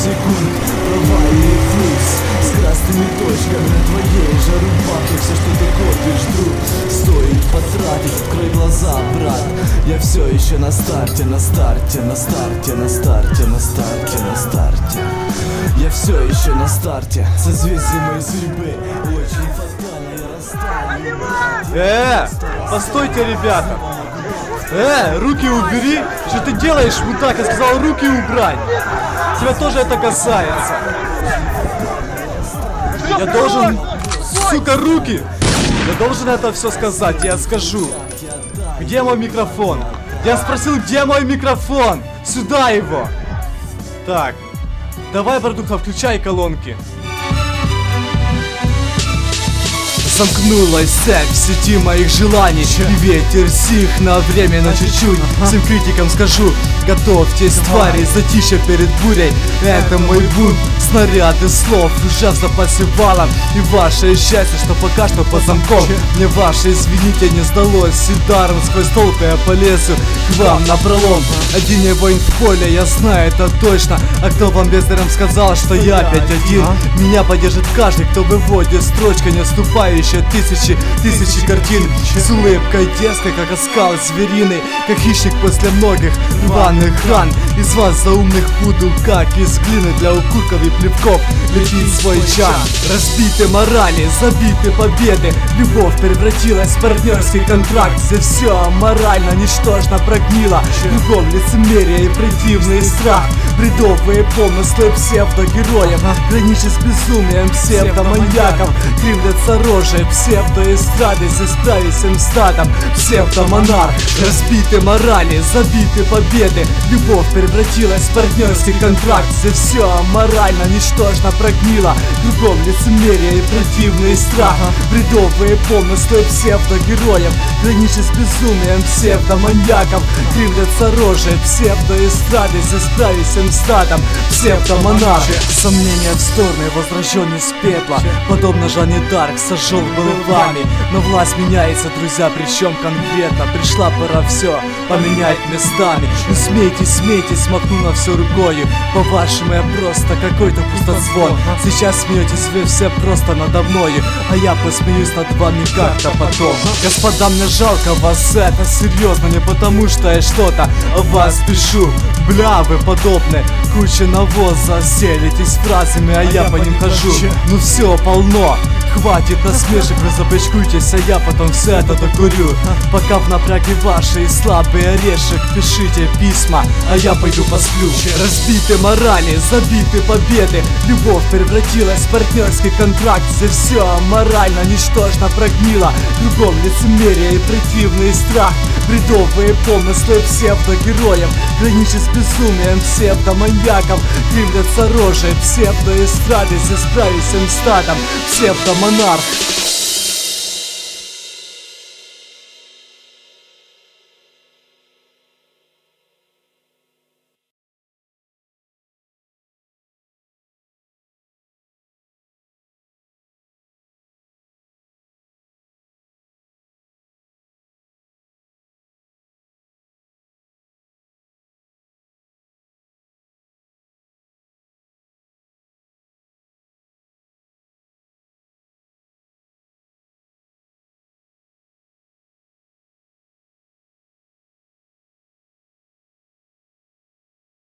секунд, провальный флюс с красными точками на твоей же рубахе. Все, что ты копишь, друг, стоит потратить. Открой глаза, брат, я все еще на старте, на старте, на старте, на старте, на старте, на старте. Я все еще на старте, созвездие моей судьбы очень фатально, я расстану. Постойте, ребята! Руки убери! Что ты делаешь, мудак? Я сказал, руки убрать! Тебя тоже это касается! Я должен... Сука, руки! Я должен это все сказать, я скажу. Где мой микрофон? Я спросил, где мой микрофон? Сюда его! Так. Давай, братуха, включай колонки. Замкнулась цепь в сети моих желаний. И ветер стих на время, на чуть-чуть. Всем критикам скажу, готовьтесь, твари, затишье перед бурей. Это мой бунт, снаряды слов уже в запасе валом. И ваше счастье, что пока что по замком. Мне ваше, извините, не сдалось. И даром сквозь толпы я полезу к вам напролом. Один я воин в поле, я знаю это точно. А кто вам бездарем сказал, что я опять один? Меня поддержит каждый, кто выводит строчкой, не отступающий тысячи картин. С улыбкой дерзкой, как оскал звериный, как хищник после многих рваных ран. Из вас заумных буду, как из глины для укурков и плевков лепить свой чан. Разбиты морали, забиты победы. Любовь превратилась в партнерский контракт. Здесь все морально, ничтожно прогнило. Кругом лицемерие и противный страх. Бредовые помыслы псевдогероев, граничат с безумием псевдоманьяков. Кривлятся рожи псевдоэстрады, здесь правит всем стадом псевдомонарх. Разбиты морали, забиты победы. Любовь превратилась в партнерский контракт. Здесь все морально, ничтожно прогнило. Кругом лицемерие и противный страх. Бредовые помыслы псевдогероев, граничат с безумием псевдоманьяков. Кривлятся рожи псевдоэстрады, здесь правит всем стадом псевдомонарх. Сомнения в стороны, возвращен из пепла. Подобно Жанне Дарк сожжен был вами. Но власть меняется, друзья, причем конкретно. Пришла пора все поменять местами. Не смейтесь, смейтесь, махну на все рукою. По-вашему я просто какой-то пустозвон. Сейчас смеетесь вы все просто надо мною, а я посмеюсь над вами как-то потом. Господа, мне жалко вас, это серьезно. Не потому что я что-то о вас пишу. Бля, вы подобны куча навоза. Селитесь фразами, а я по ним хожу. Ну все, полно. Хватит насмешек, вы забычкуйтесь, а я потом все это докурю. Пока в напряге ваши и слабый орешек, пишите письма, а я пойду посплю. Разбиты морали, забиты победы. Любовь превратилась в партнерский контракт. Здесь все морально, ничтожно прогнило. Кругом лицемерие и противный страх. Бредовые помыслы псевдогероев, граничат с безумием псевдоманьяков. Кривлятся рожи псевдоэстрады, здесь правит всем стадом псевдомонарх.